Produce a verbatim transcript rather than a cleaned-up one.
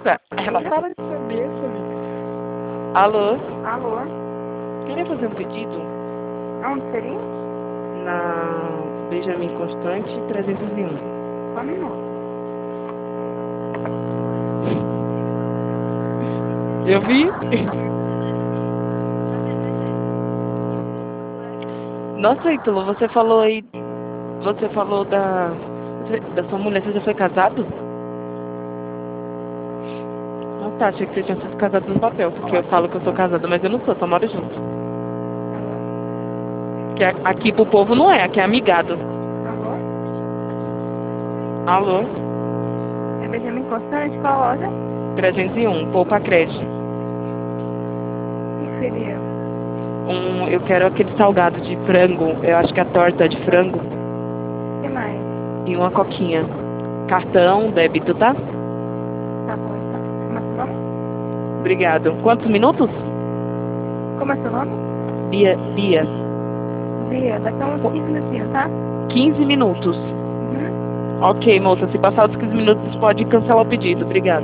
Nossa, ela fala de cabeça. Alô? Alô? Queria fazer um pedido Onde seria? na Benjamin Constante trezentos e um. Só um minuto. Eu vi. Nossa, Ítalo, você falou aí. Você falou da. Da sua mulher, você já foi casado? Ah tá, achei que você tinha sido casado no papel, porque eu falo que eu sou casada, mas eu não sou, só moro junto. Que a- aqui pro povo não é, aqui é amigado. Alô? Alô? É Benjamin Constante, qual loja? trezentos e um, Poupa Crédito. O que seria? Um, eu quero aquele salgado de frango, eu acho que a torta é de frango. O que mais? E uma coquinha. Cartão, débito, tá? Tá bom, então. Como é seu nome? Obrigado. Quantos minutos? Como é seu nome? Bia, Bia. Bia, daqui a uns quinze minutinhos, tá? quinze minutos. Uhum. Ok, moça, se passar os quinze minutos pode cancelar o pedido. Obrigado.